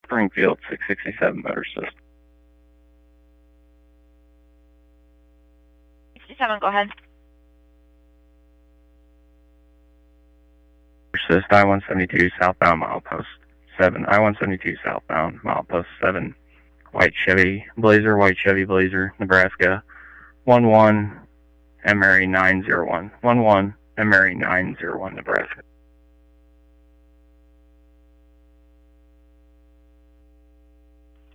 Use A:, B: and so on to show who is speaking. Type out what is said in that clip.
A: Springfield 667 motor assist.
B: 67, go ahead.
A: Assist I-172 southbound milepost 7. I-172 southbound milepost 7. White Chevy Blazer, Nebraska. 11 Emery 901. 11 Emery 901, Nebraska.